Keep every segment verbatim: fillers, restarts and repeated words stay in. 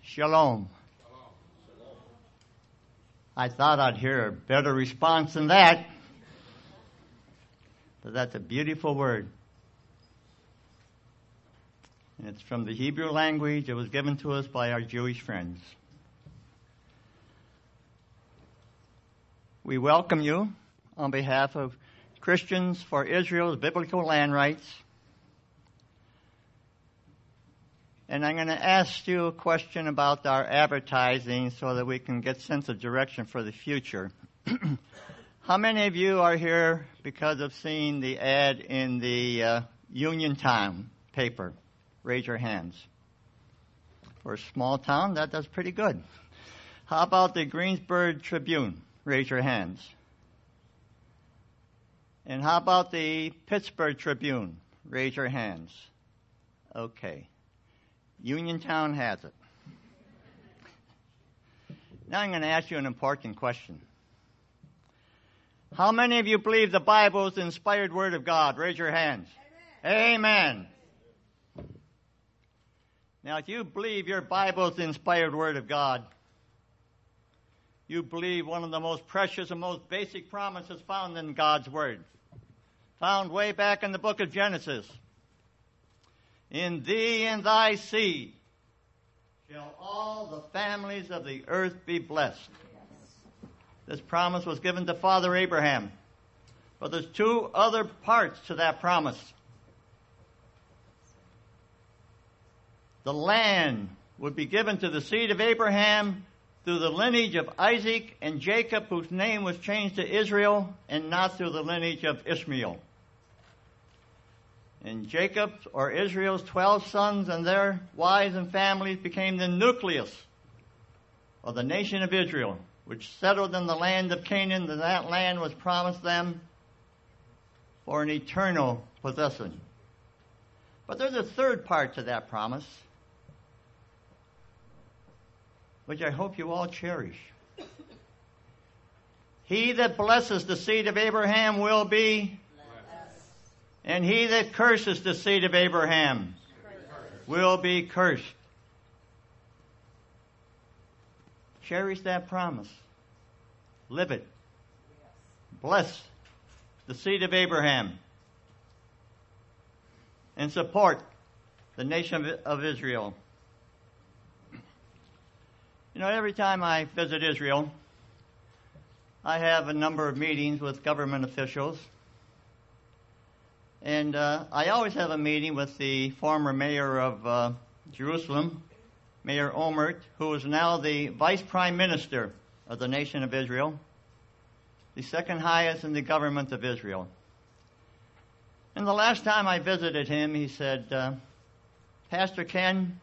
Shalom. I thought I'd hear a better response than that. But that's a beautiful word. And it's from the Hebrew language. It was given to us by our Jewish friends. We welcome you on behalf of Christians for Israel's Biblical Land Rights. And I'm going to ask you a question about our advertising so that we can get sense of direction for the future. How many of you are here because of seeing the ad in the uh, Uniontown paper? Raise your hands. For a small town, that does pretty good. How about the Greensburg Tribune? Raise your hands. And how about the Pittsburgh Tribune? Raise your hands. Okay. Uniontown has it. Now I'm going to ask you an important question. How many of you believe the Bible is the inspired Word of God? Raise your hands. Amen. Amen. Now, if you believe your Bible is the inspired Word of God, you believe one of the most precious and most basic promises found in God's Word, found way back in the book of Genesis. In thee and thy seed shall all the families of the earth be blessed. This promise was given to Father Abraham. But there's two other parts to that promise. The land would be given to the seed of Abraham through the lineage of Isaac and Jacob, whose name was changed to Israel, and not through the lineage of Ishmael. And Jacob's or Israel's twelve sons and their wives and families became the nucleus of the nation of Israel, which settled in the land of Canaan, and that land was promised them for an eternal possession. But there's a third part to that promise, which I hope you all cherish. He that blesses the seed of Abraham will be, and he that curses the seed of Abraham will be cursed. Cherish that promise. Live it. Bless the seed of Abraham. And support the nation of Israel. You know, every time I visit Israel, I have a number of meetings with government officials. And uh, I always have a meeting with the former mayor of uh, Jerusalem, Mayor Olmert, who is now the vice prime minister of the nation of Israel, the second highest in the government of Israel. And the last time I visited him, he said, uh, Pastor Ken,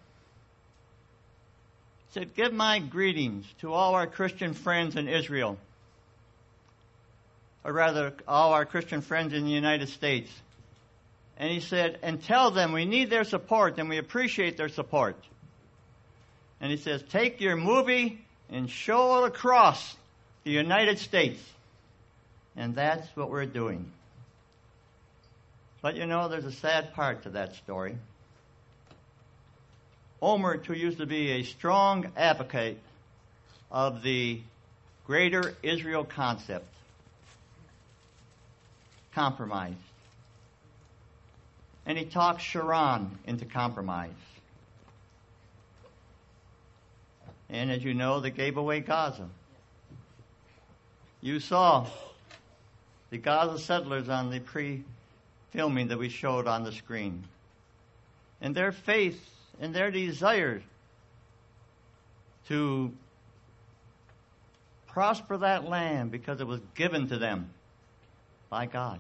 he said, give my greetings to all our Christian friends in Israel, or rather, all our Christian friends in the United States. And he said, and tell them we need their support and we appreciate their support. And he says, take your movie and show it across the United States. And that's what we're doing. But you know, there's a sad part to that story. Olmert, who used to be a strong advocate of the greater Israel concept, compromised. And he talked Sharon into compromise. And as you know, they gave away Gaza. You saw the Gaza settlers on the pre-filming that we showed on the screen. And their faith and their desire to prosper that land because it was given to them by God.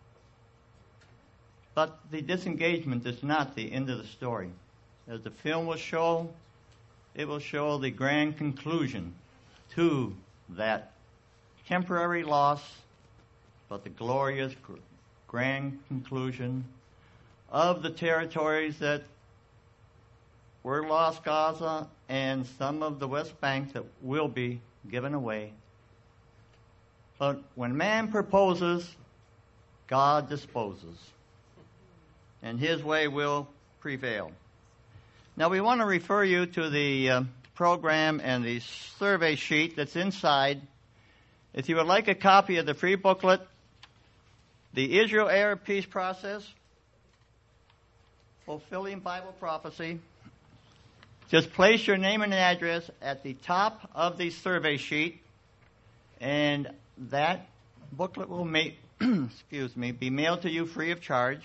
But the disengagement is not the end of the story. As the film will show, it will show the grand conclusion to that temporary loss, but the glorious grand conclusion of the territories that were lost, Gaza, and some of the West Bank that will be given away. But when man proposes, God disposes. And his way will prevail. Now we want to refer you to the uh, program and the survey sheet that's inside. If you would like a copy of the free booklet, The Israel Arab Peace Process, Fulfilling Bible Prophecy, just place your name and address at the top of the survey sheet, and that booklet will make, excuse me, be mailed to you free of charge.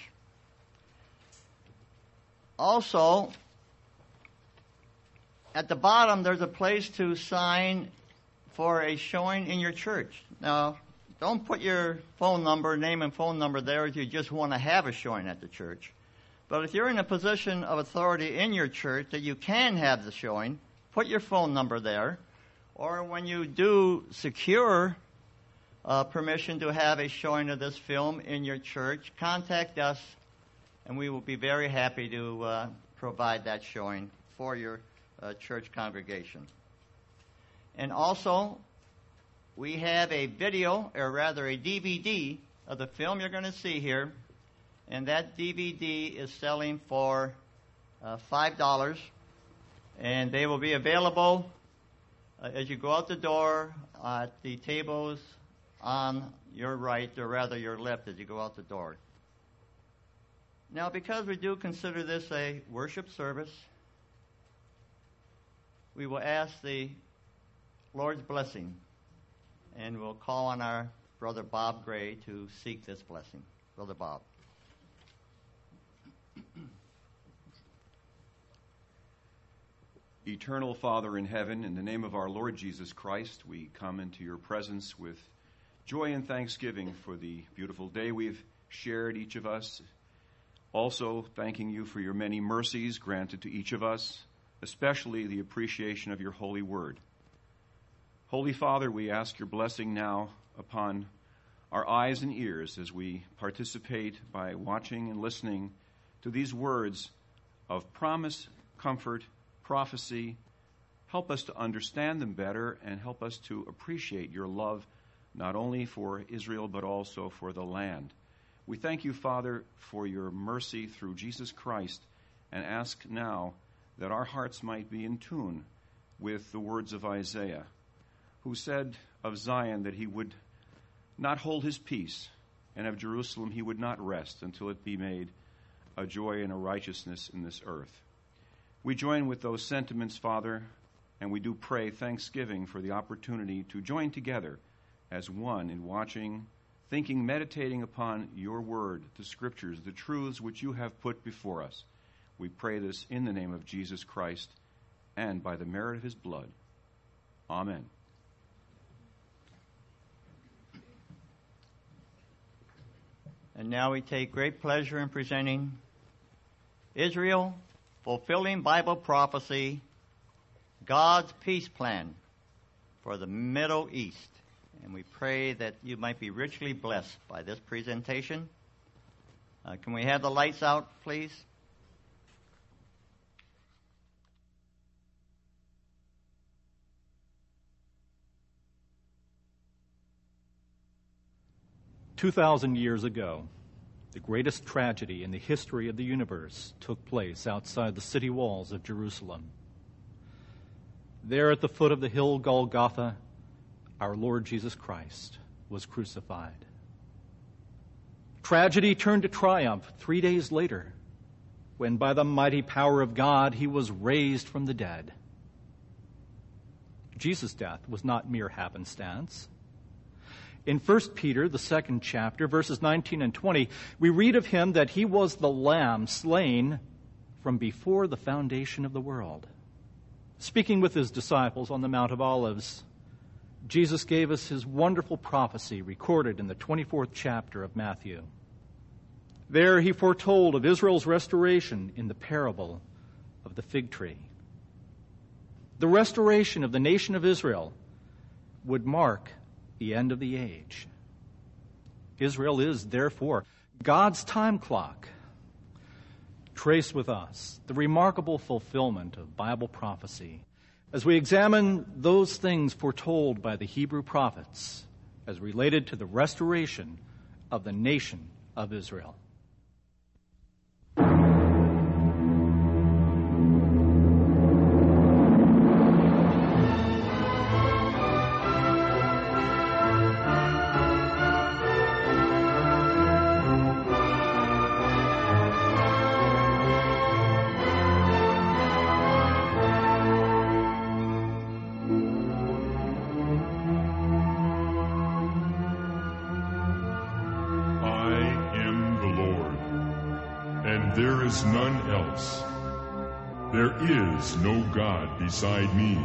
Also, at the bottom, there's a place to sign for a showing in your church. Now, don't put your phone number, name and phone number there if you just want to have a showing at the church. But if you're in a position of authority in your church that you can have the showing, put your phone number there. Or when you do secure uh, permission to have a showing of this film in your church, contact us, and we will be very happy to uh, provide that showing for your uh, church congregation. And also, we have a video, or rather a D V D, of the film you're going to see here. And that D V D is selling for uh, five dollars. And they will be available uh, as you go out the door at the tables on your right, or rather your left as you go out the door. Now, because we do consider this a worship service, we will ask the Lord's blessing, and we'll call on our Brother Bob Gray to seek this blessing. Brother Bob. Eternal Father in heaven, in the name of our Lord Jesus Christ, we come into your presence with joy and thanksgiving for the beautiful day we've shared, each of us. Also, thanking you for your many mercies granted to each of us, especially the appreciation of your holy word. Holy Father, we ask your blessing now upon our eyes and ears as we participate by watching and listening to these words of promise, comfort, prophecy. Help us to understand them better and help us to appreciate your love not only for Israel but also for the land. We thank you, Father, for your mercy through Jesus Christ, and ask now that our hearts might be in tune with the words of Isaiah, who said of Zion that he would not hold his peace, and of Jerusalem he would not rest until it be made a joy and a righteousness in this earth. We join with those sentiments, Father, and we do pray thanksgiving for the opportunity to join together as one in watching, thinking, meditating upon your word, the scriptures, the truths which you have put before us. We pray this in the name of Jesus Christ and by the merit of his blood. Amen. And now we take great pleasure in presenting Israel, Fulfilling Bible Prophecy, God's Peace Plan for the Middle East. And we pray that you might be richly blessed by this presentation. Uh, can we have the lights out, please? Two thousand years ago, the greatest tragedy in the history of the universe took place outside the city walls of Jerusalem. There at the foot of the hill Golgotha, our Lord Jesus Christ was crucified. Tragedy turned to triumph three days later, when by the mighty power of God he was raised from the dead. Jesus' death was not mere happenstance. In First Peter, the second chapter, verses nineteen and twenty, we read of him that he was the Lamb slain from before the foundation of the world. Speaking with his disciples on the Mount of Olives, Jesus gave us his wonderful prophecy recorded in the twenty-fourth chapter of Matthew. There he foretold of Israel's restoration in the parable of the fig tree. The restoration of the nation of Israel would mark the end of the age. Israel is, therefore, God's time clock. Trace with us the remarkable fulfillment of Bible prophecy as we examine those things foretold by the Hebrew prophets as related to the restoration of the nation of Israel. is none else. There is no God beside me.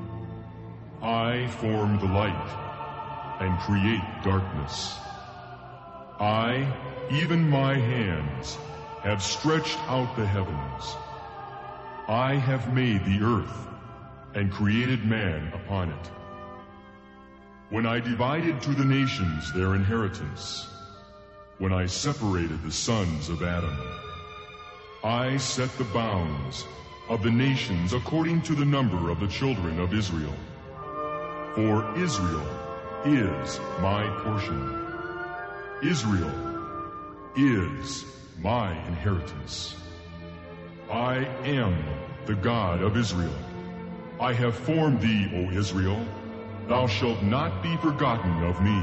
I form the light and create darkness. I, even my hands, have stretched out the heavens. I have made the earth and created man upon it. When I divided to the nations their inheritance, when I separated the sons of Adam, I set the bounds of the nations according to the number of the children of Israel. For Israel is my portion. Israel is my inheritance. I am the God of Israel. I have formed thee, O Israel. Thou shalt not be forgotten of me.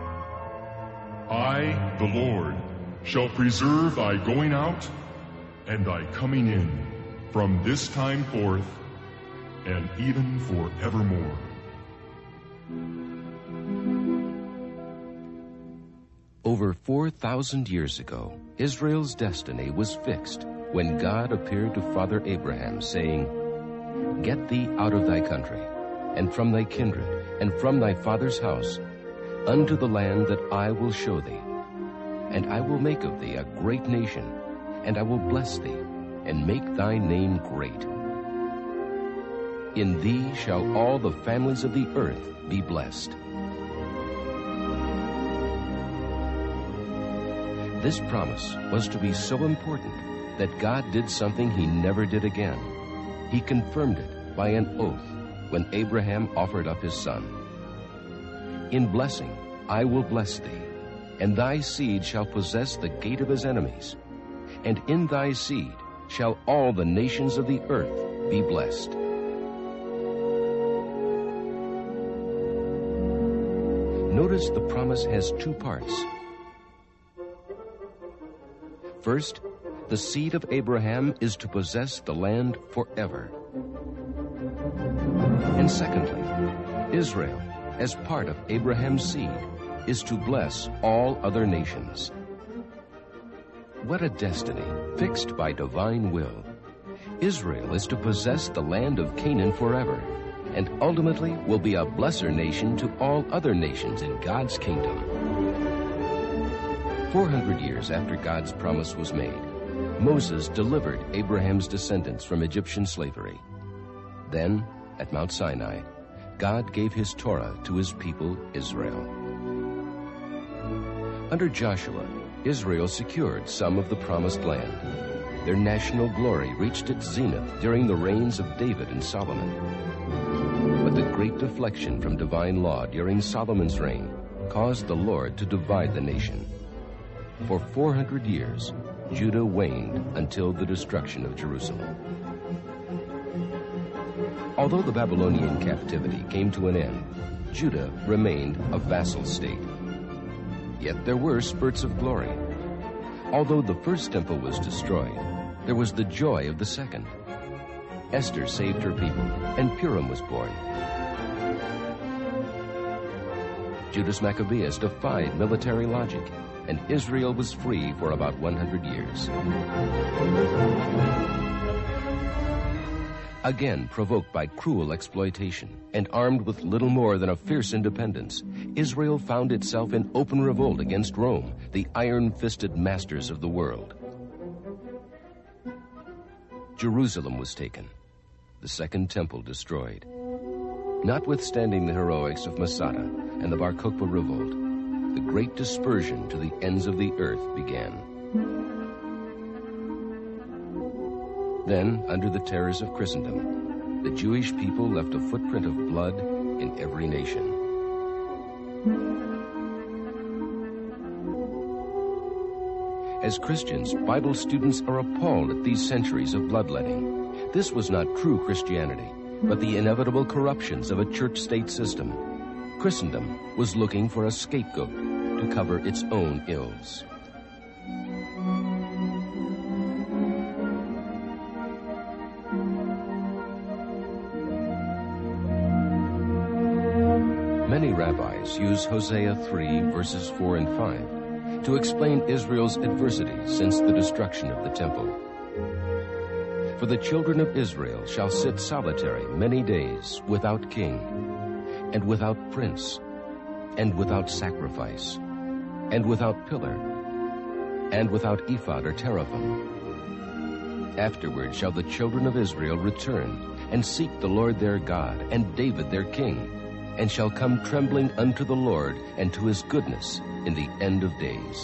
I, the Lord, shall preserve thy going out and thy coming in from this time forth and even forevermore. Over four thousand years ago, Israel's destiny was fixed when God appeared to Father Abraham, saying, "Get thee out of thy country, and from thy kindred, and from thy father's house, unto the land that I will show thee. And I will make of thee a great nation, and I will bless thee, and make thy name great. In thee shall all the families of the earth be blessed." This promise was to be so important that God did something he never did again. He confirmed it by an oath when Abraham offered up his son. "In blessing I will bless thee, and thy seed shall possess the gate of his enemies, and in thy seed shall all the nations of the earth be blessed." Notice the promise has two parts. First, the seed of Abraham is to possess the land forever. And secondly, Israel, as part of Abraham's seed, is to bless all other nations. What a destiny, fixed by divine will. Israel is to possess the land of Canaan forever, and ultimately will be a blesser nation to all other nations in God's kingdom. Four hundred years after God's promise was made, Moses delivered Abraham's descendants from Egyptian slavery. Then, at Mount Sinai, God gave his Torah to his people Israel. Under Joshua, Israel secured some of the promised land. Their national glory reached its zenith during the reigns of David and Solomon. But the great deflection from divine law during Solomon's reign caused the Lord to divide the nation. For four hundred years, Judah waned until the destruction of Jerusalem. Although the Babylonian captivity came to an end, Judah remained a vassal state. Yet there were spurts of glory. Although the first temple was destroyed, there was the joy of the second. Esther saved her people, and Purim was born. Judas Maccabeus defied military logic, and Israel was free for about one hundred years. Again provoked by cruel exploitation and armed with little more than a fierce independence, Israel found itself in open revolt against Rome, the iron-fisted masters of the world. Jerusalem was taken, the Second Temple destroyed. Notwithstanding the heroics of Masada and the Bar Kokhba revolt, the great dispersion to the ends of the earth began. Then, under the terrors of Christendom, the Jewish people left a footprint of blood in every nation. As Christians, Bible students are appalled at these centuries of bloodletting. This was not true Christianity, but the inevitable corruptions of a church-state system. Christendom was looking for a scapegoat to cover its own ills. Many rabbis use Hosea three, verses four and five, to explain Israel's adversity since the destruction of the temple. For the children of Israel shall sit solitary many days, without king, and without prince, and without sacrifice, and without pillar, and without ephod or teraphim. Afterward shall the children of Israel return, and seek the Lord their God, and David their king, and shall come trembling unto the Lord and to his goodness in the end of days.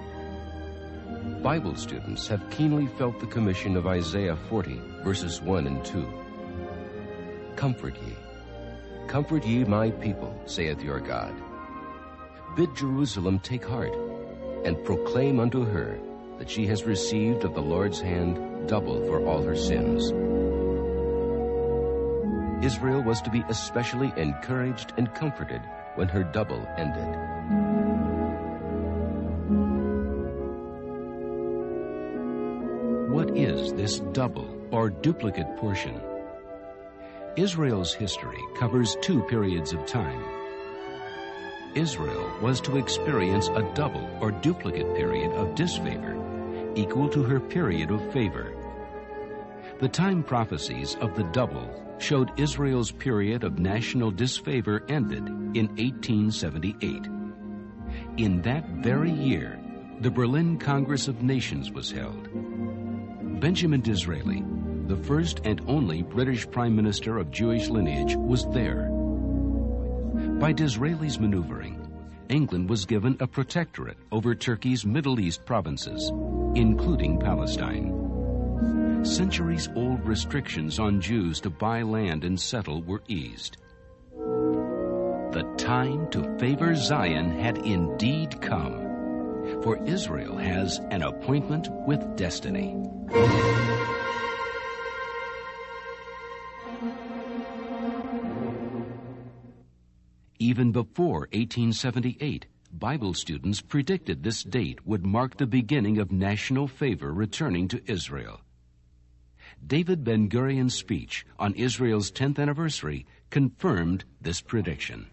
Bible students have keenly felt the commission of Isaiah forty, verses one and two. Comfort ye, comfort ye my people, saith your God. Bid Jerusalem take heart, and proclaim unto her that she has received of the Lord's hand double for all her sins. Israel was to be especially encouraged and comforted when her double ended. What is this double or duplicate portion? Israel's history covers two periods of time. Israel was to experience a double or duplicate period of disfavor, equal to her period of favor. The time prophecies of the double showed Israel's period of national disfavor ended in eighteen seventy-eight. In that very year, the Berlin Congress of Nations was held. Benjamin Disraeli, the first and only British Prime Minister of Jewish lineage, was there. By Disraeli's maneuvering, England was given a protectorate over Turkey's Middle East provinces, including Palestine. Centuries-old restrictions on Jews to buy land and settle were eased. The time to favor Zion had indeed come, for Israel has an appointment with destiny. Even before eighteen seventy-eight, Bible students predicted this date would mark the beginning of national favor returning to Israel. David Ben-Gurion's speech on Israel's tenth anniversary confirmed this prediction.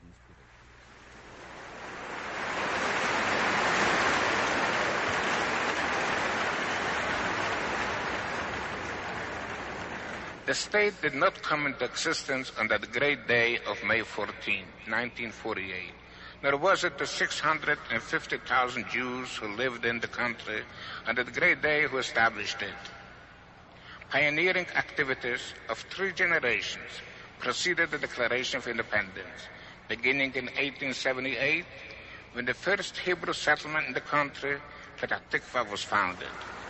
The state did not come into existence on that great day of May fourteenth, nineteen forty-eight. Nor was it the six hundred fifty thousand Jews who lived in the country on that great day who established it. Pioneering activities of three generations preceded the Declaration of Independence, beginning in eighteen seventy-eight, when the first Hebrew settlement in the country, Petah Tikva, was founded.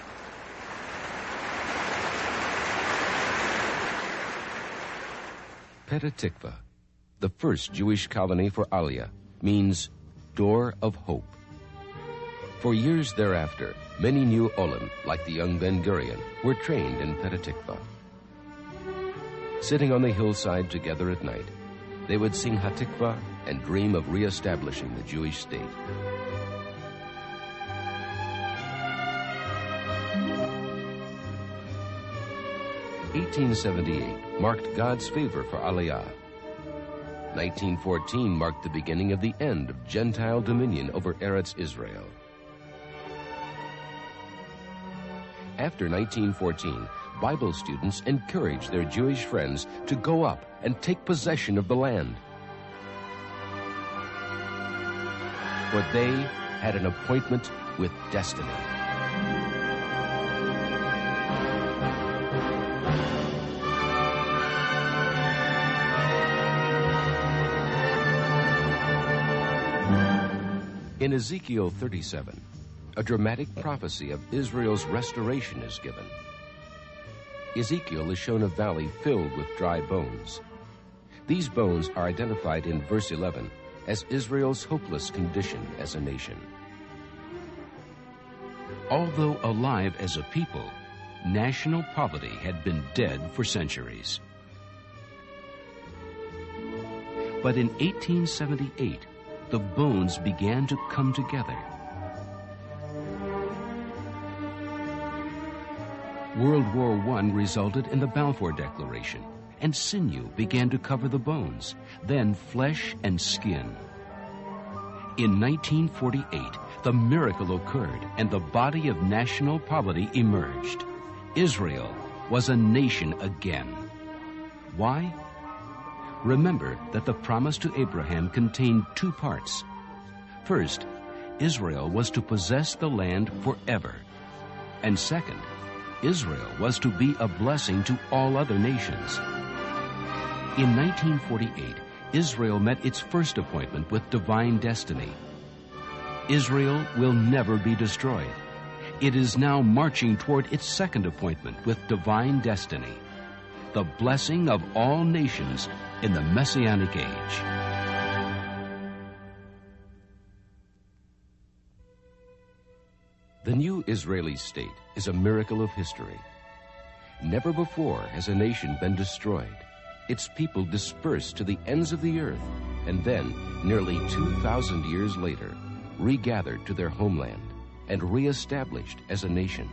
Petah Tikva, the first Jewish colony for Aliyah, means door of hope. For years thereafter, many new Olim, like the young Ben-Gurion, were trained in Petah Tikva. Sitting on the hillside together at night, they would sing Hatikva and dream of reestablishing the Jewish state. eighteen seventy-eight marked God's favor for Aliyah. nineteen fourteen marked the beginning of the end of Gentile dominion over Eretz Israel. After nineteen fourteen, Bible students encouraged their Jewish friends to go up and take possession of the land. For they had an appointment with destiny. In Ezekiel thirty-seven, a dramatic prophecy of Israel's restoration is given. Ezekiel is shown a valley filled with dry bones. These bones are identified in verse eleven as Israel's hopeless condition as a nation. Although alive as a people, national poverty had been dead for centuries. But in eighteen seventy-eight, the bones began to come together. World War One resulted in the Balfour Declaration, and sinew began to cover the bones, then flesh and skin. In nineteen forty-eight, the miracle occurred, and the body of national poverty emerged. Israel was a nation again. Why? Remember that the promise to Abraham contained two parts. First, Israel was to possess the land forever. And second, Israel was to be a blessing to all other nations. In nineteen forty-eight, Israel met its first appointment with divine destiny. Israel will never be destroyed. It is now marching toward its second appointment with divine destiny, the blessing of all nations in the Messianic age. The new Israeli state is a miracle of history. Never before has a nation been destroyed, its people dispersed to the ends of the earth, and then, nearly two thousand years later, regathered to their homeland and reestablished as a nation.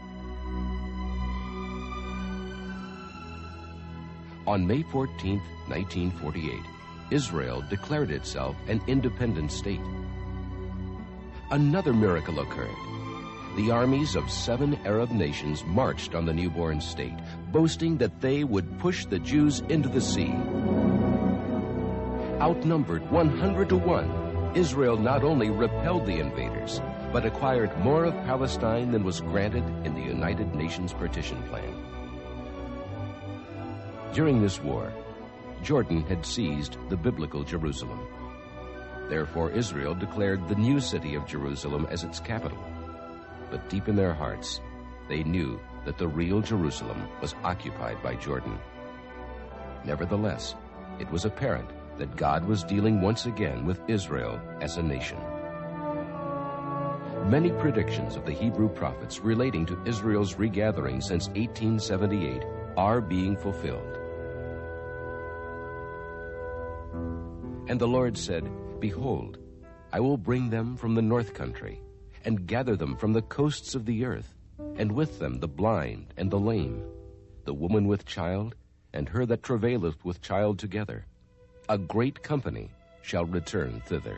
On May fourteenth, nineteen forty-eight, Israel declared itself an independent state. Another miracle occurred. The armies of seven Arab nations marched on the newborn state, boasting that they would push the Jews into the sea. Outnumbered one hundred to one, Israel not only repelled the invaders, but acquired more of Palestine than was granted in the United Nations partition plan. During this war, Jordan had seized the biblical Jerusalem. Therefore, Israel declared the new city of Jerusalem as its capital. But deep in their hearts, they knew that the real Jerusalem was occupied by Jordan. Nevertheless, it was apparent that God was dealing once again with Israel as a nation. Many predictions of the Hebrew prophets relating to Israel's regathering since eighteen seventy-eight are being fulfilled. And the Lord said, "Behold, I will bring them from the north country, and gather them from the coasts of the earth, and with them the blind and the lame, the woman with child, and her that travaileth with child together. A great company shall return thither."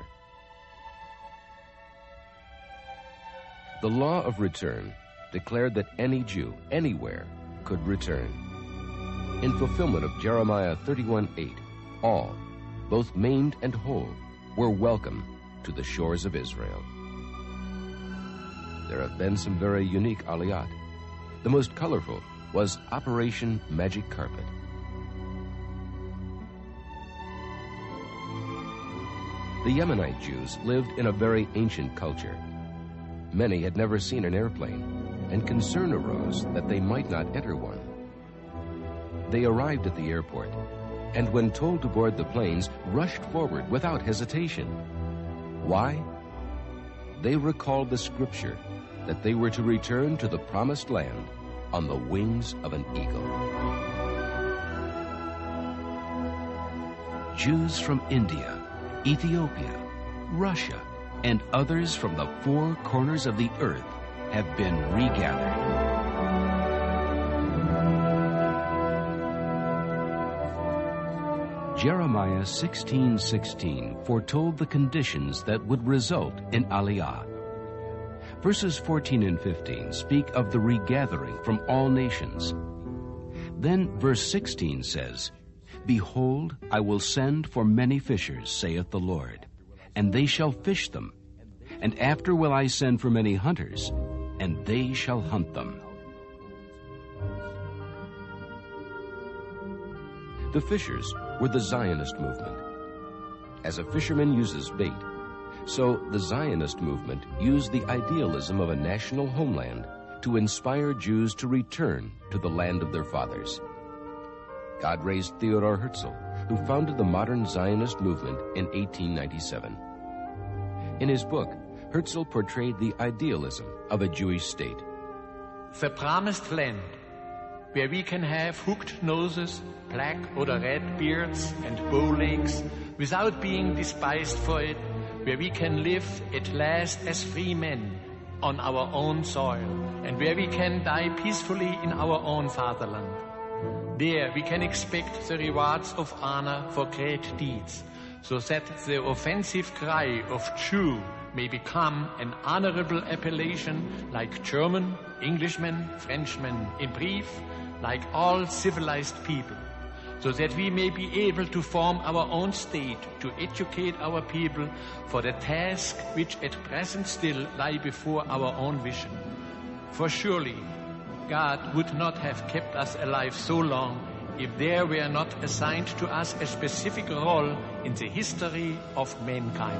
The law of return declared that any Jew, anywhere, could return. In fulfillment of Jeremiah thirty-one eight, all, both maimed and whole, were welcome to the shores of Israel. There have been some very unique aliyat. The most colorful was Operation Magic Carpet. The Yemenite Jews lived in a very ancient culture. Many had never seen an airplane, and concern arose that they might not enter one. They arrived at the airport, and when told to board the planes, rushed forward without hesitation. Why? They recalled the scripture that they were to return to the promised land on the wings of an eagle. Jews from India, Ethiopia, Russia, and others from the four corners of the earth have been regathered. Jeremiah sixteen sixteen foretold the conditions that would result in Aliyah. Verses fourteen and fifteen speak of the regathering from all nations. Then verse sixteen says, "Behold, I will send for many fishers, saith the Lord, and they shall fish them. And after will I send for many hunters, and they shall hunt them." The fishers were the Zionist movement. As a fisherman uses bait, so the Zionist movement used the idealism of a national homeland to inspire Jews to return to the land of their fathers. God raised Theodor Herzl, who founded the modern Zionist movement in eighteen ninety-seven. In his book, Herzl portrayed the idealism of a Jewish state. The promised land, where we can have hooked noses, black or red beards, and bow legs, without being despised for it, where we can live at last as free men on our own soil, and where we can die peacefully in our own fatherland. There we can expect the rewards of honor for great deeds, so that the offensive cry of Jew may become an honorable appellation like German, Englishman, Frenchman, in brief, like all civilized people, so that we may be able to form our own state, to educate our people for the task which at present still lie before our own vision. For surely God would not have kept us alive so long if there were not assigned to us a specific role in the history of mankind.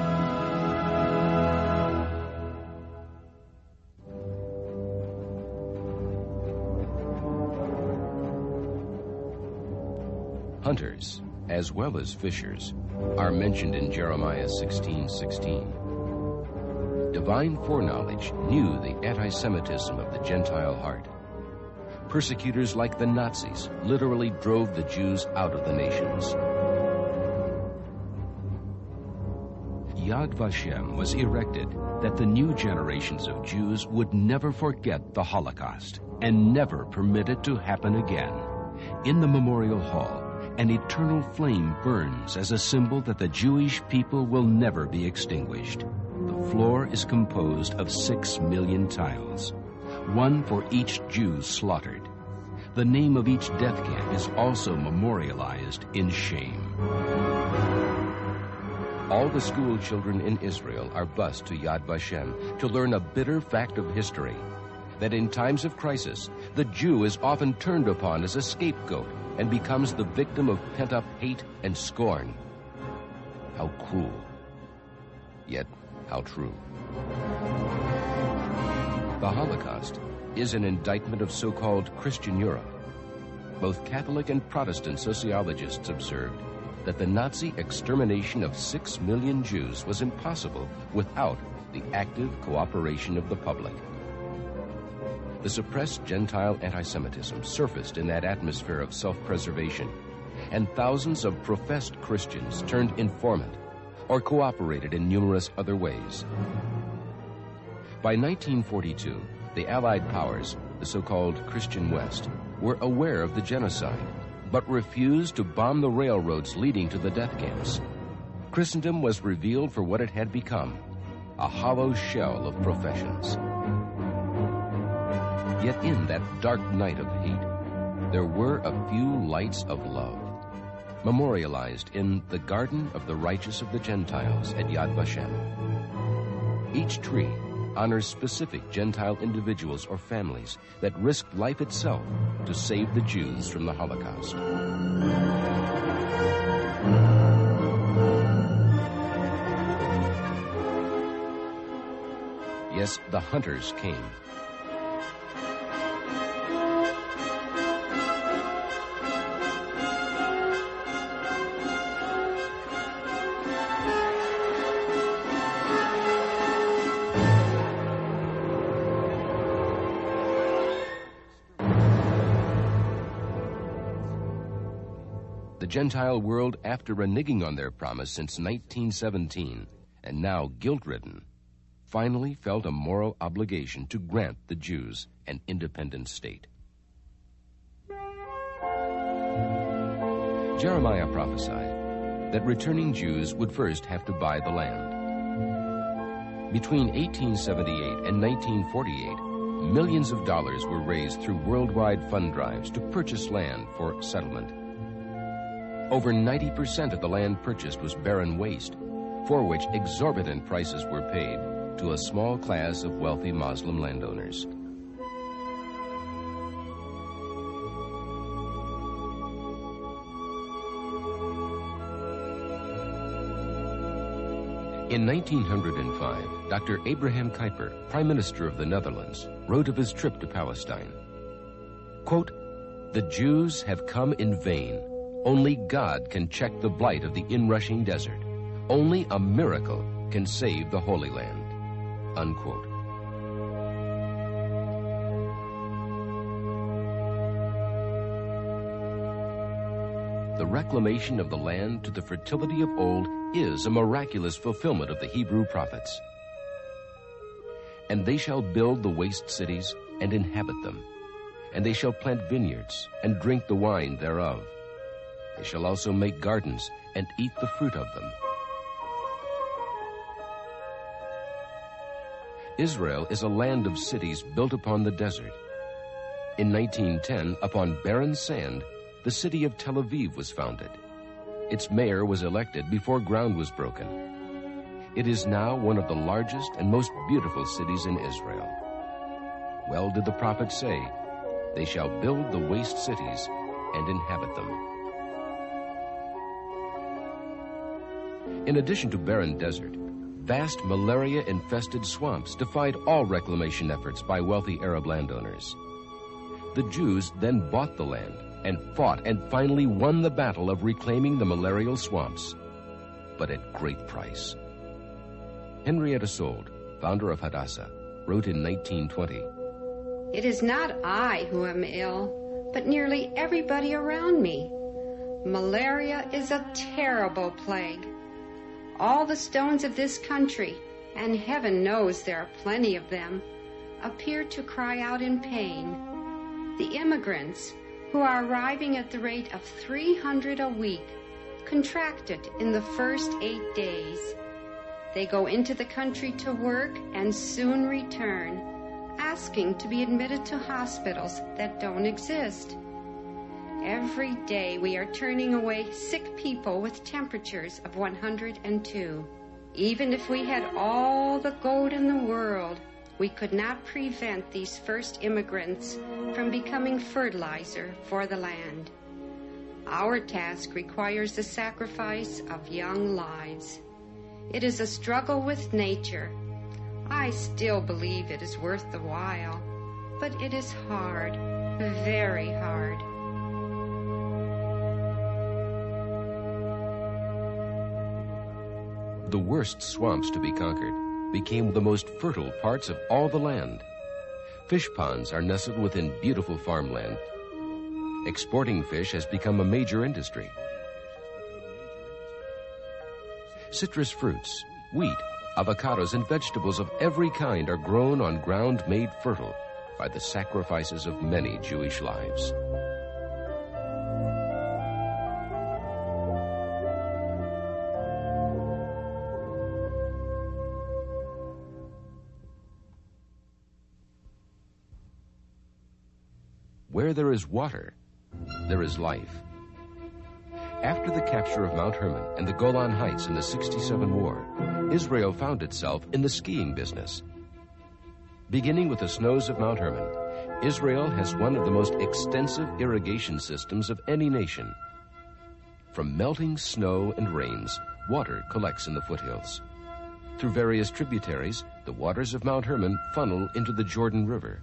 Hunters, as well as fishers, are mentioned in Jeremiah sixteen sixteen. Divine foreknowledge knew the anti-Semitism of the Gentile heart. Persecutors like the Nazis literally drove the Jews out of the nations. Yad Vashem was erected that the new generations of Jews would never forget the Holocaust and never permit it to happen again. In the Memorial Hall, an eternal flame burns as a symbol that the Jewish people will never be extinguished. The floor is composed of six million tiles, one for each Jew slaughtered. The name of each death camp is also memorialized in shame. All the school children in Israel are bused to Yad Vashem to learn a bitter fact of history, that in times of crisis, the Jew is often turned upon as a scapegoat and becomes the victim of pent-up hate and scorn. How cruel, yet how true. The Holocaust is an indictment of so-called Christian Europe. Both Catholic and Protestant sociologists observed that the Nazi extermination of six million Jews was impossible without the active cooperation of the public. The suppressed Gentile anti-Semitism surfaced in that atmosphere of self-preservation, and thousands of professed Christians turned informant or cooperated in numerous other ways. By nineteen forty-two, the Allied powers, the so-called Christian West, were aware of the genocide, but refused to bomb the railroads leading to the death camps. Christendom was revealed for what it had become, a hollow shell of professions. Yet in that dark night of hate, there were a few lights of love, memorialized in the Garden of the Righteous of the Gentiles at Yad Vashem. Each tree honors specific Gentile individuals or families that risked life itself to save the Jews from the Holocaust. Yes, the hunters came. The Gentile world, after reneging on their promise since nineteen seventeen, and now guilt-ridden, finally felt a moral obligation to grant the Jews an independent state. Jeremiah prophesied that returning Jews would first have to buy the land. Between eighteen seventy-eight and nineteen forty-eight, millions of dollars were raised through worldwide fund drives to purchase land for settlement. Over ninety percent of the land purchased was barren waste, for which exorbitant prices were paid to a small class of wealthy Muslim landowners. In nineteen oh five, Doctor Abraham Kuyper, Prime Minister of the Netherlands, wrote of his trip to Palestine. Quote, "The Jews have come in vain. Only God can check the blight of the inrushing desert. Only a miracle can save the Holy Land." Unquote. The reclamation of the land to the fertility of old is a miraculous fulfillment of the Hebrew prophets. And they shall build the waste cities and inhabit them, and they shall plant vineyards and drink the wine thereof. They shall also make gardens and eat the fruit of them. Israel is a land of cities built upon the desert. In nineteen ten, upon barren sand, the city of Tel Aviv was founded. Its mayor was elected before ground was broken. It is now one of the largest and most beautiful cities in Israel. Well did the prophet say, "They shall build the waste cities and inhabit them." In addition to barren desert, vast malaria-infested swamps defied all reclamation efforts by wealthy Arab landowners. The Jews then bought the land and fought and finally won the battle of reclaiming the malarial swamps, but at great price. Henrietta Sold, founder of Hadassah, wrote in nineteen twenty, "It is not I who am ill, but nearly everybody around me. Malaria is a terrible plague. All the stones of this country, and heaven knows there are plenty of them, appear to cry out in pain. The immigrants, who are arriving at the rate of three hundred a week, contracted in the first eight days. They go into the country to work and soon return, asking to be admitted to hospitals that don't exist. Every day we are turning away sick people with temperatures of one hundred two. Even if we had all the gold in the world, we could not prevent these first immigrants from becoming fertilizer for the land. Our task requires the sacrifice of young lives. It is a struggle with nature. I still believe it is worth the while, but it is hard, very hard." The worst swamps to be conquered became the most fertile parts of all the land. Fish ponds are nestled within beautiful farmland. Exporting fish has become a major industry. Citrus fruits, wheat, avocados, and vegetables of every kind are grown on ground made fertile by the sacrifices of many Jewish lives. Where there is water, there is life. After the capture of Mount Hermon and the Golan Heights in the sixty-seven War, Israel found itself in the skiing business. Beginning with the snows of Mount Hermon, Israel has one of the most extensive irrigation systems of any nation. From melting snow and rains, water collects in the foothills. Through various tributaries, the waters of Mount Hermon funnel into the Jordan River.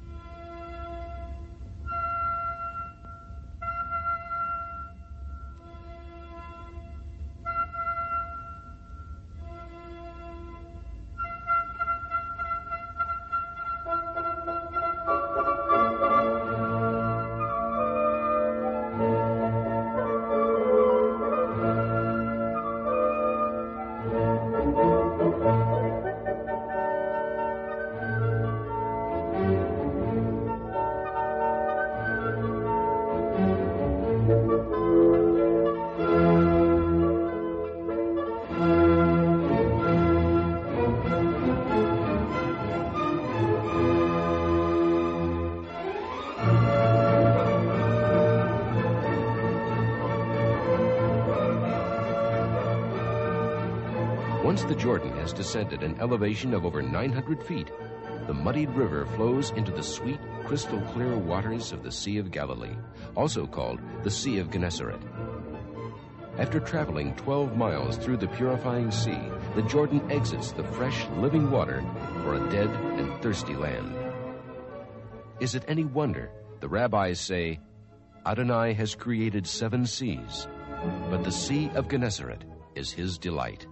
Once the Jordan has descended an elevation of over nine hundred feet, the muddied river flows into the sweet, crystal-clear waters of the Sea of Galilee, also called the Sea of Gennesaret. After traveling twelve miles through the purifying sea, the Jordan exits the fresh, living water for a dead and thirsty land. Is it any wonder the rabbis say, Adonai has created seven seas, but the Sea of Gennesaret is his delight.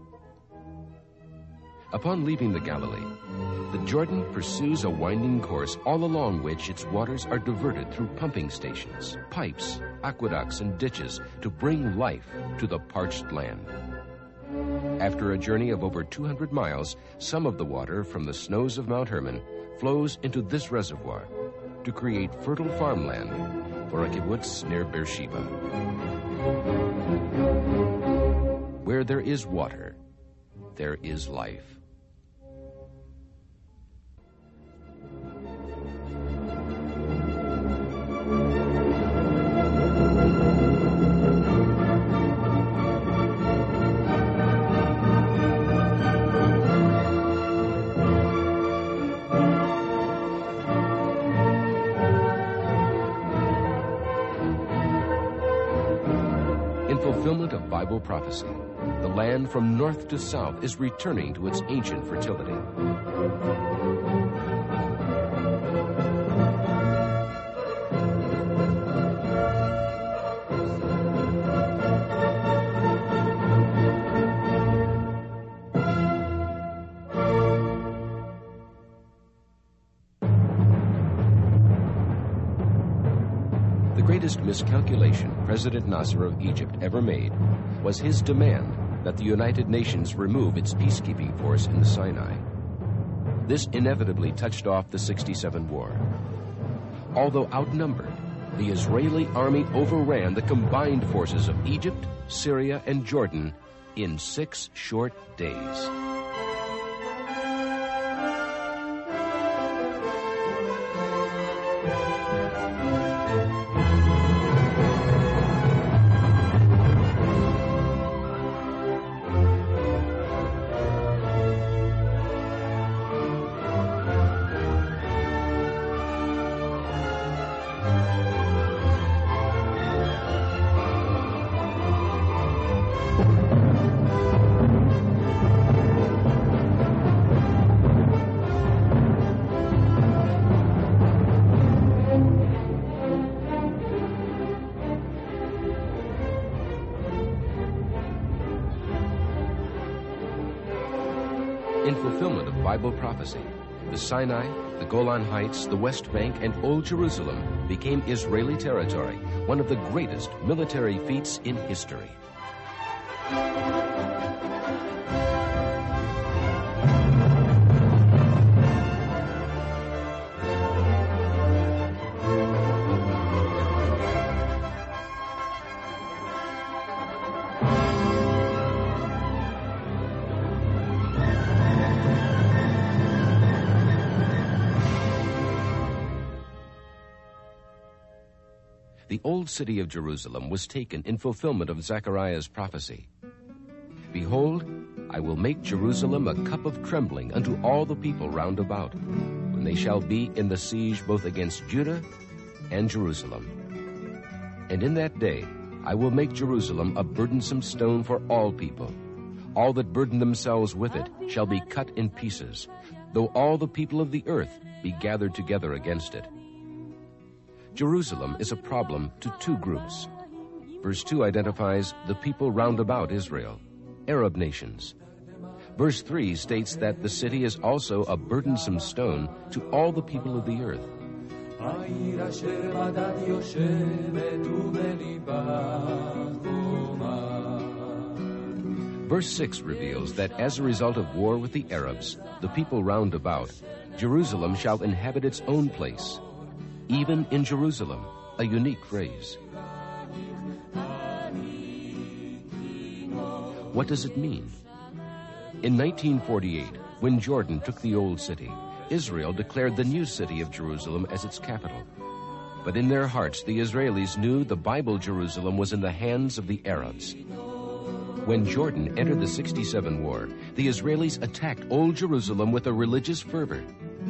Upon leaving the Galilee, the Jordan pursues a winding course all along which its waters are diverted through pumping stations, pipes, aqueducts, and ditches to bring life to the parched land. After a journey of over two hundred miles, some of the water from the snows of Mount Hermon flows into this reservoir to create fertile farmland for a kibbutz near Beersheba. Where there is water, there is life. fulfillment of Bible prophecy, the land from north to south is returning to its ancient fertility. The greatest miscalculation President Nasser of Egypt ever made was his demand that the United Nations remove its peacekeeping force in the Sinai. This inevitably touched off the sixty-seven war. Although outnumbered, the Israeli army overran the combined forces of Egypt, Syria, and Jordan in six short days. In fulfillment of Bible prophecy, the Sinai, the Golan Heights, the West Bank, and Old Jerusalem became Israeli territory, one of the greatest military feats in history. The old city of Jerusalem was taken in fulfillment of Zechariah's prophecy. Behold, I will make Jerusalem a cup of trembling unto all the people round about, when they shall be in the siege both against Judah and Jerusalem. And in that day I will make Jerusalem a burdensome stone for all people. All that burden themselves with it shall be cut in pieces, though all the people of the earth be gathered together against it. Jerusalem is a problem to two groups. Verse two identifies the people round about Israel, Arab nations. Verse three states that the city is also a burdensome stone to all the people of the earth. Verse six reveals that as a result of war with the Arabs, the people round about, Jerusalem shall inhabit its own place. Even in Jerusalem, a unique phrase. What does it mean? In nineteen forty-eight, when Jordan took the old city, Israel declared the new city of Jerusalem as its capital. But in their hearts, the Israelis knew the Bible Jerusalem was in the hands of the Arabs. When Jordan entered the sixty-seven war, the Israelis attacked old Jerusalem with a religious fervor.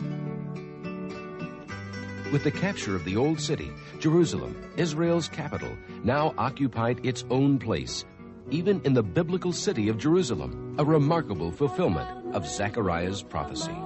With the capture of the old city, Jerusalem, Israel's capital, now occupied its own place, even in the biblical city of Jerusalem, a remarkable fulfillment of Zechariah's prophecy.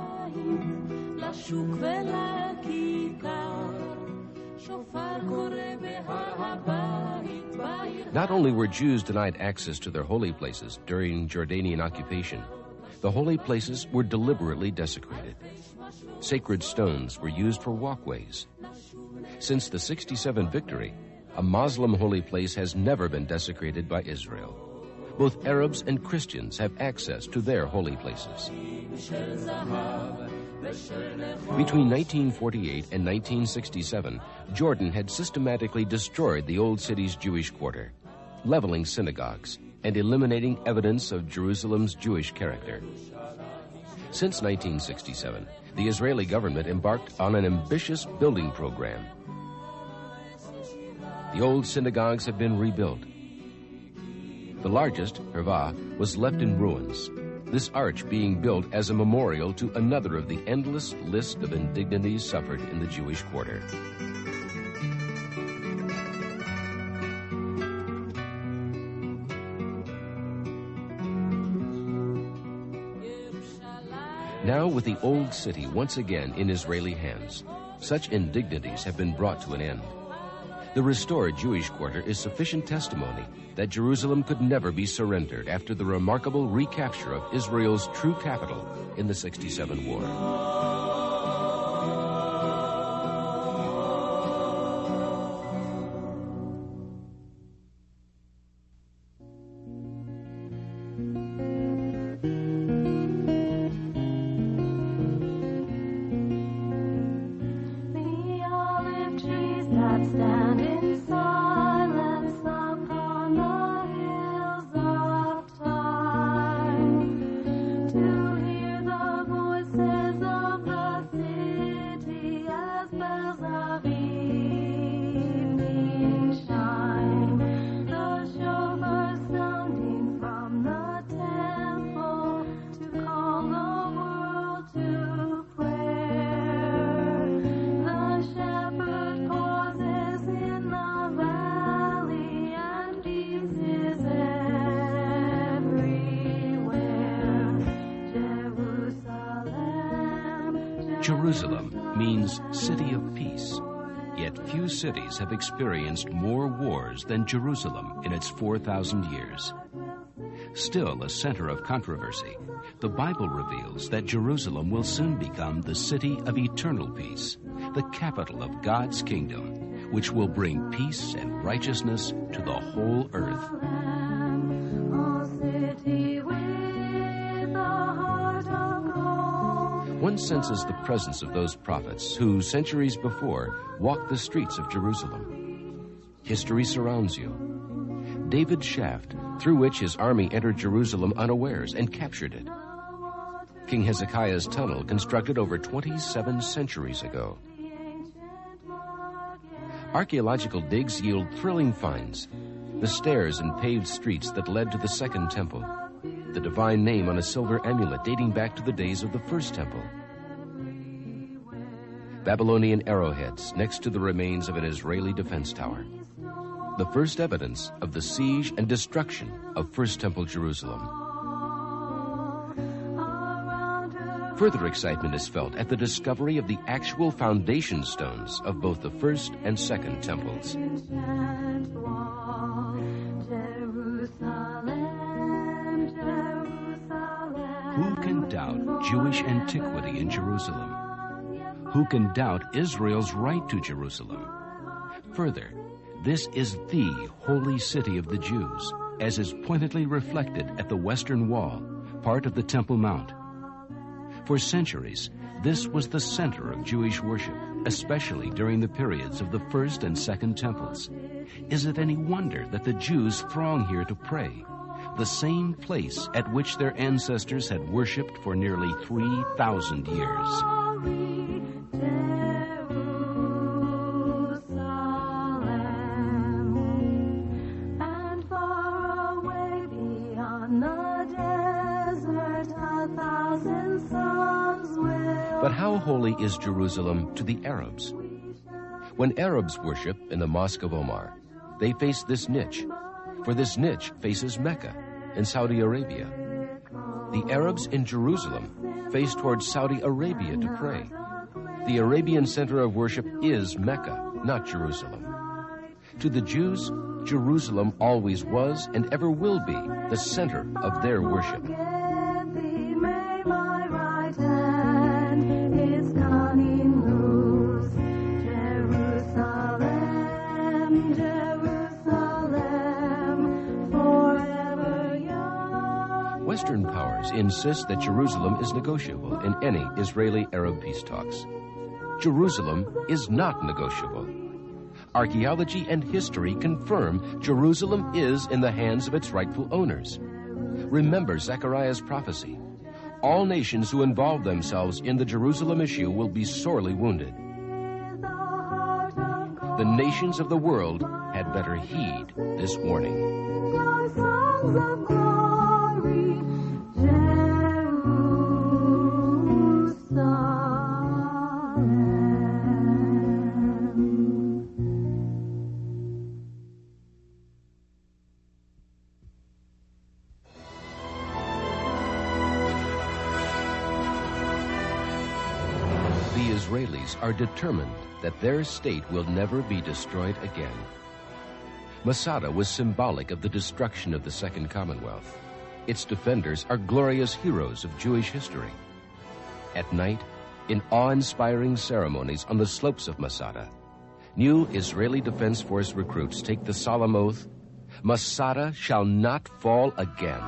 Not only were Jews denied access to their holy places during Jordanian occupation, the holy places were deliberately desecrated. Sacred stones were used for walkways. Since the sixty-seven victory, a Muslim holy place has never been desecrated by Israel. Both Arabs and Christians have access to their holy places. Between nineteen forty-eight and nineteen sixty-seven, Jordan had systematically destroyed the old city's Jewish quarter, leveling synagogues and eliminating evidence of Jerusalem's Jewish character. Since nineteen sixty-seven, the Israeli government embarked on an ambitious building program. The old synagogues have been rebuilt. The largest, Hervah, was left in ruins, this arch being built as a memorial to another of the endless list of indignities suffered in the Jewish quarter. Now, with the old city once again in Israeli hands, such indignities have been brought to an end. The restored Jewish quarter is sufficient testimony that Jerusalem could never be surrendered after the remarkable recapture of Israel's true capital in the sixty-seven war. Jerusalem means city of peace, yet few cities have experienced more wars than Jerusalem in its four thousand years. Still a center of controversy, the Bible reveals that Jerusalem will soon become the city of eternal peace, the capital of God's kingdom, which will bring peace and righteousness to the whole earth. One senses the presence of those prophets who, centuries before, walked the streets of Jerusalem. History surrounds you. David's shaft, through which his army entered Jerusalem unawares and captured it. King Hezekiah's tunnel, constructed over twenty-seven centuries ago. Archaeological digs yield thrilling finds. The stairs and paved streets that led to the Second Temple. The divine name on a silver amulet dating back to the days of the First Temple. Babylonian arrowheads next to the remains of an Israeli defense tower. The first evidence of the siege and destruction of First Temple Jerusalem. Further excitement is felt at the discovery of the actual foundation stones of both the First and Second Temples. Who can doubt Jewish antiquity in Jerusalem? Who can doubt Israel's right to Jerusalem? Further, this is the holy city of the Jews, as is pointedly reflected at the Western Wall, part of the Temple Mount. For centuries, this was the center of Jewish worship, especially during the periods of the First and Second Temples. Is it any wonder that the Jews throng here to pray, the same place at which their ancestors had worshipped for nearly three thousand years? But how holy is Jerusalem to the Arabs? When Arabs worship in the Mosque of Omar, they face this niche, for this niche faces Mecca in Saudi Arabia. The Arabs in Jerusalem face towards Saudi Arabia to pray. The Arabian center of worship is Mecca, not Jerusalem. To the Jews, Jerusalem always was and ever will be the center of their worship. Western powers insist that Jerusalem is negotiable in any Israeli-Arab peace talks. Jerusalem is not negotiable. Archaeology and history confirm Jerusalem is in the hands of its rightful owners. Remember Zechariah's prophecy. All nations who involve themselves in the Jerusalem issue will be sorely wounded. The nations of the world had better heed this warning. Israelis are determined that their state will never be destroyed again. Masada was symbolic of the destruction of the Second Commonwealth. Its defenders are glorious heroes of Jewish history. At night, in awe-inspiring ceremonies on the slopes of Masada, new Israeli Defense Force recruits take the solemn oath, Masada shall not fall again.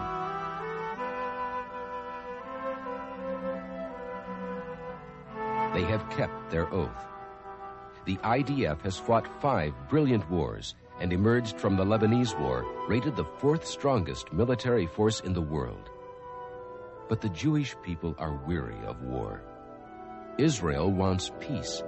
They have kept their oath. The I D F has fought five brilliant wars and emerged from the Lebanese War, rated the fourth strongest military force in the world. But the Jewish people are weary of war. Israel wants peace.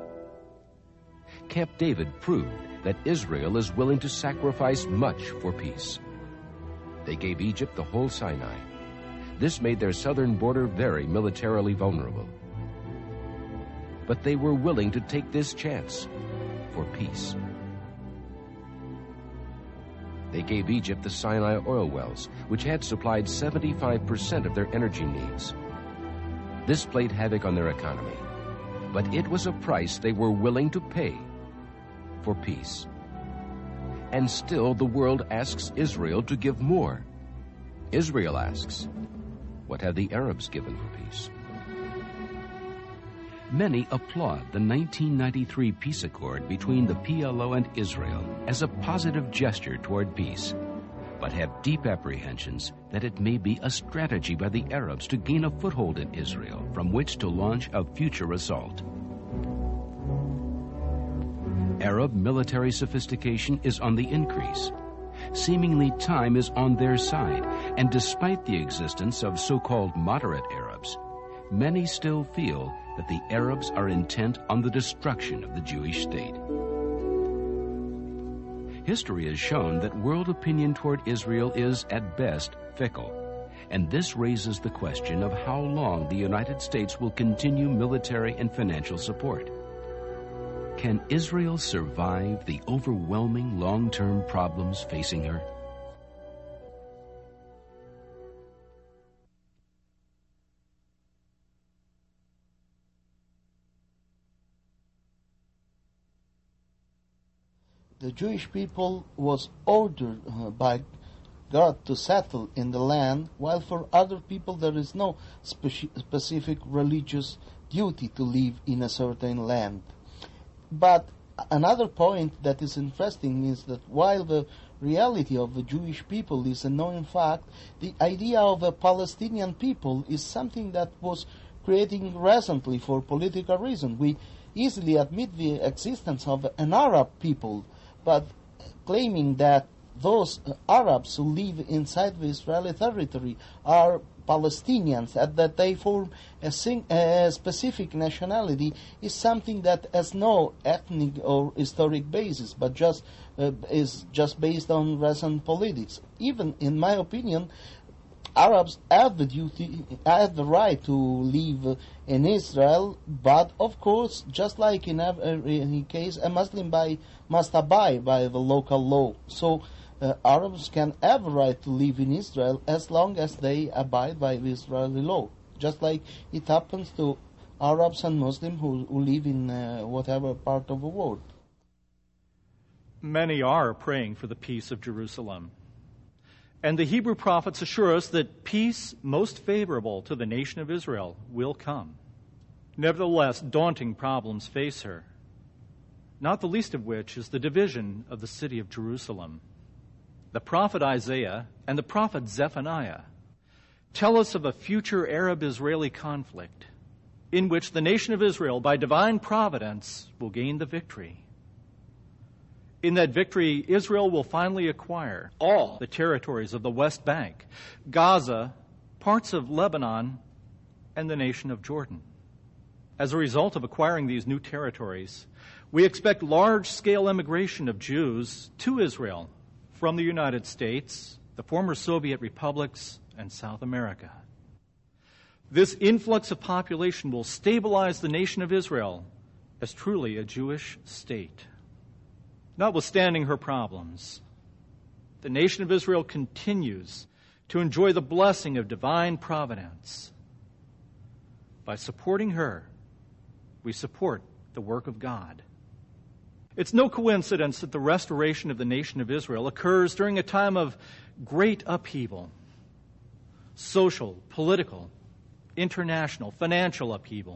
Camp David proved that Israel is willing to sacrifice much for peace. They gave Egypt the whole Sinai. This made their southern border very militarily vulnerable. But they were willing to take this chance for peace. They gave Egypt the Sinai oil wells, which had supplied seventy-five percent of their energy needs. This played havoc on their economy, but it was a price they were willing to pay for peace. And still the world asks Israel to give more. Israel asks, what have the Arabs given for peace? Many applaud the nineteen ninety-three peace accord between the P L O and Israel as a positive gesture toward peace, but have deep apprehensions that it may be a strategy by the Arabs to gain a foothold in Israel from which to launch a future assault. Arab military sophistication is on the increase. Seemingly time is on their side, and despite the existence of so-called moderate Arabs, many still feel that the Arabs are intent on the destruction of the Jewish state. History has shown that world opinion toward Israel is, at best, fickle, and this raises the question of how long the United States will continue military and financial support. Can Israel survive the overwhelming long-term problems facing her? The Jewish people was ordered uh, by God to settle in the land, while for other people there is no speci- specific religious duty to live in a certain land. But another point that is interesting is that while the reality of the Jewish people is a known fact, the idea of a Palestinian people is something that was creating recently for political reasons. We easily admit the existence of an Arab people, but claiming that those Arabs who live inside the Israeli territory are Palestinians and that they form a, sing, a specific nationality is something that has no ethnic or historic basis, but just uh, is just based on recent politics. Even in my opinion, Arabs have the duty, have the right to live in Israel, but of course, just like in every case, a Muslim by, must abide by the local law. So uh, Arabs can have a right to live in Israel as long as they abide by the Israeli law, just like it happens to Arabs and Muslims who, who live in uh, whatever part of the world. Many are praying for the peace of Jerusalem. And the Hebrew prophets assure us that peace most favorable to the nation of Israel will come. Nevertheless, daunting problems face her, not the least of which is the division of the city of Jerusalem. The prophet Isaiah and the prophet Zephaniah tell us of a future Arab-Israeli conflict in which the nation of Israel, by divine providence, will gain the victory. In that victory, Israel will finally acquire all the territories of the West Bank, Gaza, parts of Lebanon, and the nation of Jordan. As a result of acquiring these new territories, we expect large-scale immigration of Jews to Israel from the United States, the former Soviet republics, and South America. This influx of population will stabilize the nation of Israel as truly a Jewish state. Notwithstanding her problems, the nation of Israel continues to enjoy the blessing of divine providence. By supporting her, we support the work of God. It's no coincidence that the restoration of the nation of Israel occurs during a time of great upheaval. Social, political, international, financial upheaval.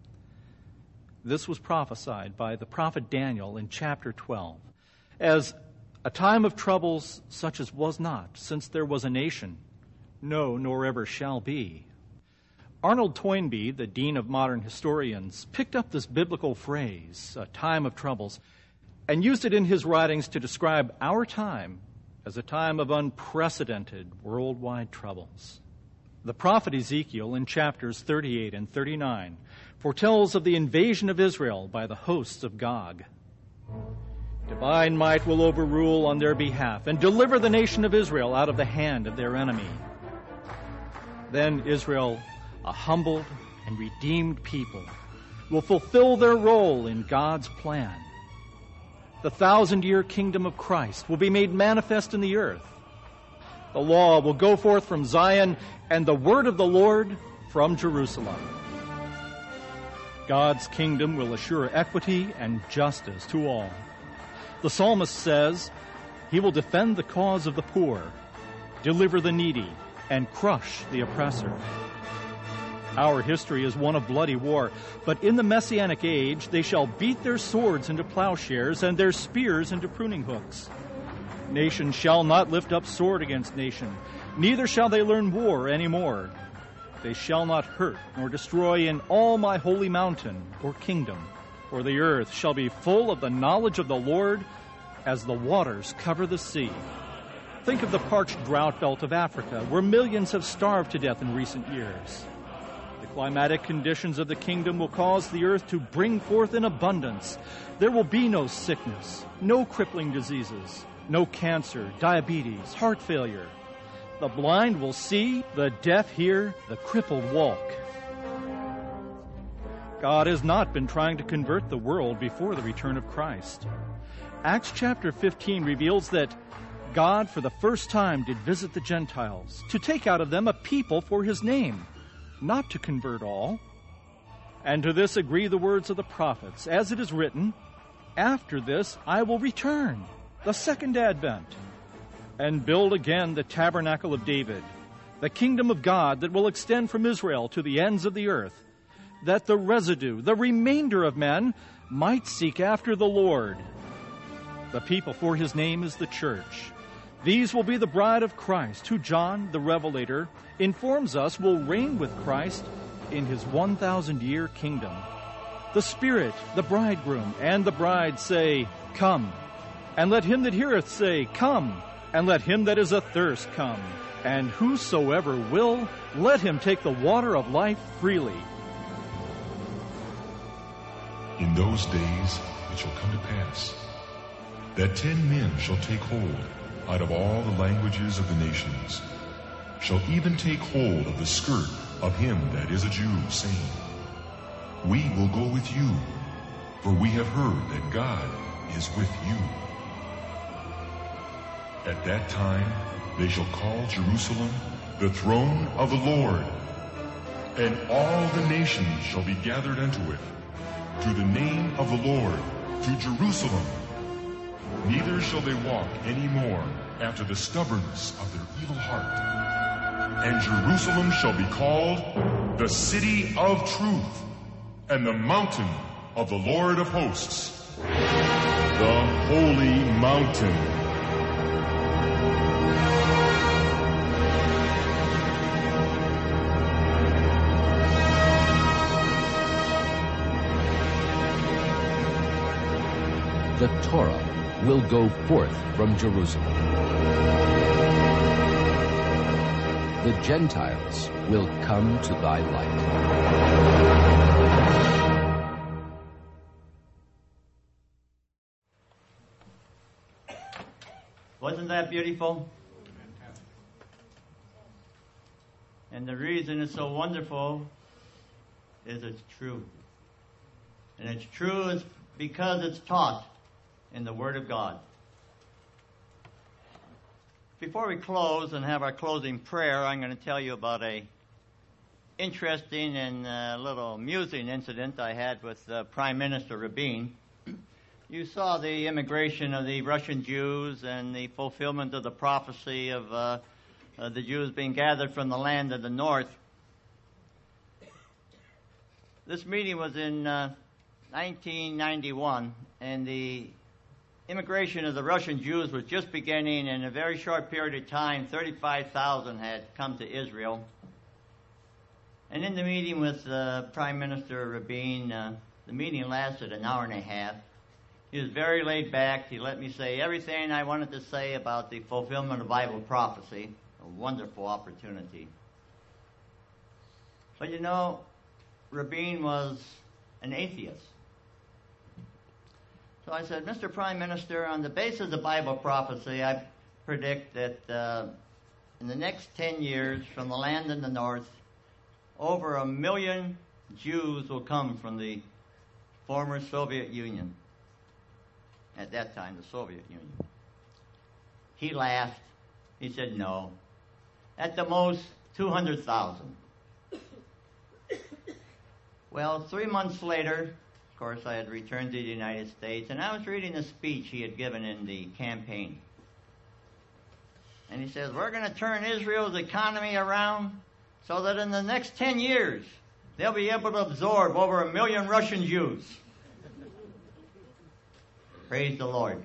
This was prophesied by the prophet Daniel in chapter twelve as a time of troubles such as was not since there was a nation, no, nor ever shall be. Arnold Toynbee, the dean of modern historians, picked up this biblical phrase, a time of troubles, and used it in his writings to describe our time as a time of unprecedented worldwide troubles. The prophet Ezekiel in chapters thirty-eight and thirty-nine foretells of the invasion of Israel by the hosts of Gog. Divine might will overrule on their behalf and deliver the nation of Israel out of the hand of their enemy. Then Israel, a humbled and redeemed people, will fulfill their role in God's plan. The thousand-year kingdom of Christ will be made manifest in the earth. The law will go forth from Zion, and the word of the Lord from Jerusalem. God's kingdom will assure equity and justice to all. The psalmist says, He will defend the cause of the poor, deliver the needy, and crush the oppressor. Our history is one of bloody war, but in the Messianic age they shall beat their swords into plowshares and their spears into pruning hooks. Nation shall not lift up sword against nation, neither shall they learn war any more. They shall not hurt nor destroy in all my holy mountain or kingdom, for the earth shall be full of the knowledge of the Lord as the waters cover the sea. Think of the parched drought belt of Africa, where millions have starved to death in recent years. The climatic conditions of the kingdom will cause the earth to bring forth in abundance. There will be no sickness, no crippling diseases, no cancer, diabetes, heart failure. The blind will see, the deaf hear, the crippled walk. God has not been trying to convert the world before the return of Christ. Acts chapter fifteen reveals that God for the first time did visit the Gentiles to take out of them a people for his name, not to convert all. And to this agree the words of the prophets, as it is written, After this I will return, the second advent, and build again the tabernacle of David, the kingdom of God that will extend from Israel to the ends of the earth, that the residue, the remainder of men, might seek after the Lord. The people for his name is the church. These will be the bride of Christ, who John, the Revelator, informs us will reign with Christ in his one thousand year kingdom. The Spirit, the bridegroom, and the bride say, Come. And let him that heareth say, Come. And let him that is athirst come. And whosoever will, let him take the water of life freely. In those days it shall come to pass that ten men shall take hold out of all the languages of the nations, shall even take hold of the skirt of him that is a Jew, saying, We will go with you, for we have heard that God is with you. At that time they shall call Jerusalem the throne of the Lord, and all the nations shall be gathered unto it, to the name of the Lord, to Jerusalem. Neither shall they walk any more after the stubbornness of their evil heart. And Jerusalem shall be called the city of truth, and the mountain of the Lord of hosts, the holy mountain. The Torah will go forth from Jerusalem. The Gentiles will come to thy light. Wasn't that beautiful? And the reason it's so wonderful is it's true. And it's true is because it's taught in the Word of God. Before we close and have our closing prayer, I'm going to tell you about a interesting and a little amusing incident I had with uh, Prime Minister Rabin. You saw the immigration of the Russian Jews and the fulfillment of the prophecy of uh, uh, the Jews being gathered from the land of the north. This meeting was in uh, nineteen ninety-one, and the immigration of the Russian Jews was just beginning. In a very short period of time, thirty-five thousand had come to Israel. And in the meeting with uh, Prime Minister Rabin, uh, the meeting lasted an hour and a half. He was very laid back. He let me say everything I wanted to say about the fulfillment of Bible prophecy. A wonderful opportunity. But you know, Rabin was an atheist. So I said, Mister Prime Minister, on the basis of Bible prophecy, I predict that uh, in the next ten years, from the land in the north, over a million Jews will come from the former Soviet Union. At that time, the Soviet Union. He laughed. He said, no. At the most, two hundred thousand. Well, three months later, of course, I had returned to the United States, and I was reading a speech he had given in the campaign. And he says, we're going to turn Israel's economy around so that in the next ten years, they'll be able to absorb over a million Russian Jews. Praise the Lord.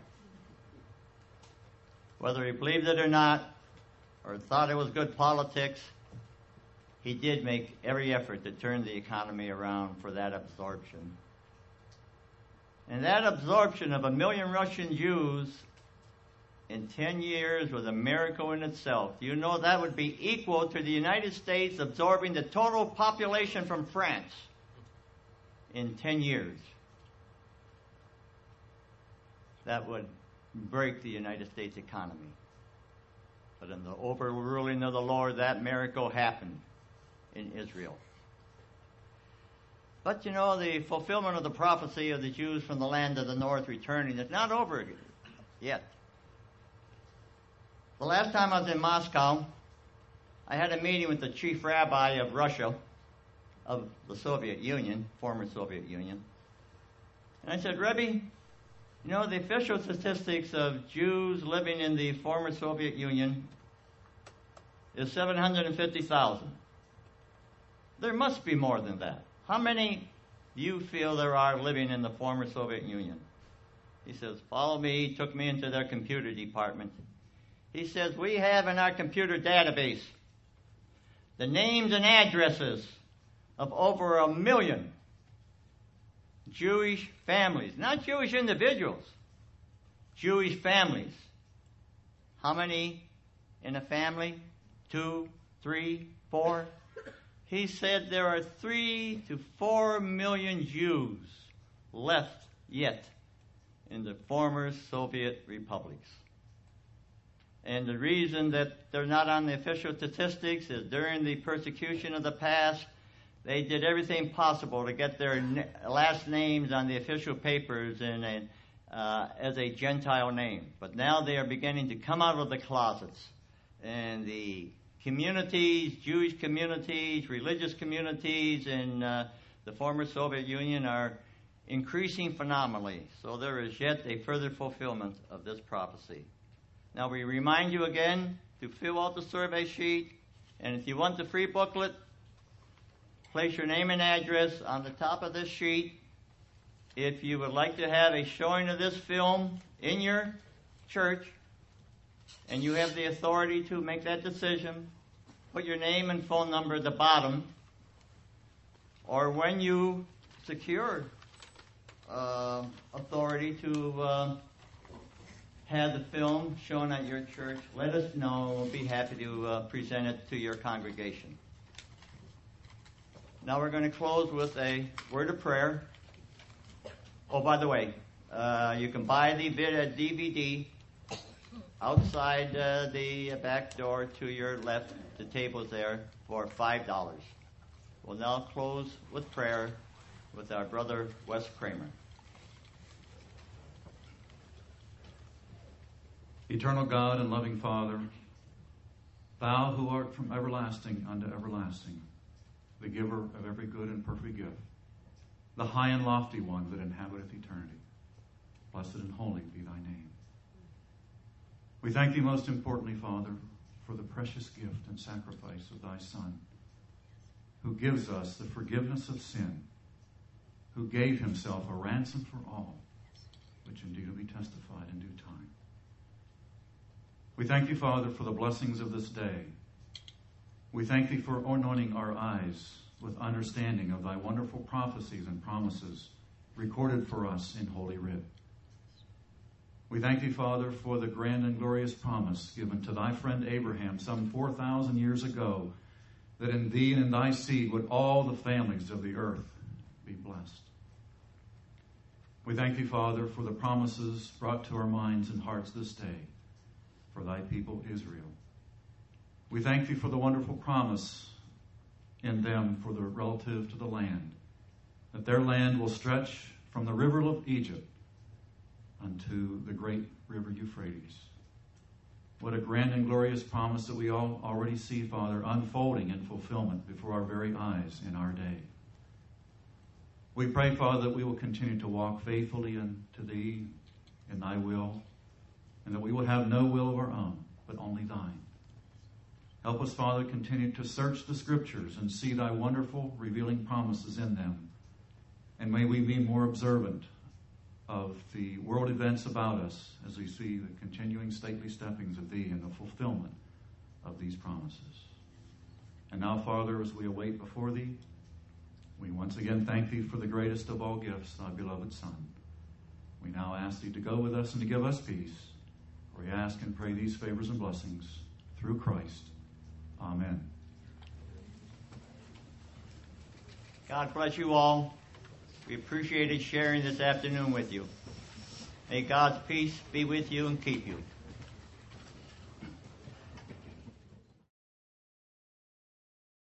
Whether he believed it or not, or thought it was good politics, he did make every effort to turn the economy around for that absorption. And that absorption of a million Russian Jews in ten years was a miracle in itself. You know, that would be equal to the United States absorbing the total population from France in ten years. That would break the United States economy. But in the overruling of the Lord, that miracle happened in Israel. But you know, the fulfillment of the prophecy of the Jews from the land of the north returning is not over yet. The last time I was in Moscow, I had a meeting with the chief rabbi of Russia, of the Soviet Union, former Soviet Union. And I said, Rebbe, you know, the official statistics of Jews living in the former Soviet Union is seven hundred fifty thousand. There must be more than that. How many do you feel there are living in the former Soviet Union? He says, follow me. He took me into their computer department. He says, we have in our computer database the names and addresses of over a million Jewish families, not Jewish individuals, Jewish families. How many in a family? Two, three, four? He said there are three to four million Jews left yet in the former Soviet republics. And the reason that they're not on the official statistics is during the persecution of the past, they did everything possible to get their na- last names on the official papers in a, uh, as a Gentile name. But now they are beginning to come out of the closets. And the communities, Jewish communities, religious communities in uh, the former Soviet Union are increasing phenomenally. So there is yet a further fulfillment of this prophecy. Now we remind you again to fill out the survey sheet, and if you want the free booklet, place your name and address on the top of this sheet. If you would like to have a showing of this film in your church, and you have the authority to make that decision, put your name and phone number at the bottom. Or when you secure uh, authority to uh, have the film shown at your church, let us know. We'll be happy to uh, present it to your congregation. Now we're going to close with a word of prayer. Oh, by the way, uh, you can buy the vid- D V D outside uh, the back door to your left. The table's there for five dollars. We'll now close with prayer with our brother Wes Kramer. Eternal God and loving Father, thou who art from everlasting unto everlasting, the giver of every good and perfect gift, the high and lofty one that inhabiteth eternity. Blessed and holy be thy name. We thank thee most importantly, Father, for the precious gift and sacrifice of thy Son, who gives us the forgiveness of sin, who gave himself a ransom for all, which indeed will be testified in due time. We thank thee, Father, for the blessings of this day. We thank thee for anointing our eyes with understanding of thy wonderful prophecies and promises recorded for us in Holy Writ. We thank thee, Father, for the grand and glorious promise given to thy friend Abraham some four thousand years ago, that in thee and in thy seed would all the families of the earth be blessed. We thank thee, Father, for the promises brought to our minds and hearts this day for thy people Israel. We thank thee for the wonderful promise in them for the relative to the land, that their land will stretch from the river of Egypt unto the great river Euphrates. What a grand and glorious promise that we all already see, Father, unfolding in fulfillment before our very eyes in our day. We pray, Father, that we will continue to walk faithfully unto thee in thy will, and that we will have no will of our own, but only thine. Help us, Father, continue to search the Scriptures and see thy wonderful revealing promises in them. And may we be more observant of the world events about us as we see the continuing stately steppings of thee and the fulfillment of these promises. And now, Father, as we await before thee, we once again thank thee for the greatest of all gifts, thy beloved Son. We now ask thee to go with us and to give us peace. For we ask and pray these favors and blessings through Christ. Amen. God bless you all. We appreciated sharing this afternoon with you. May God's peace be with you and keep you.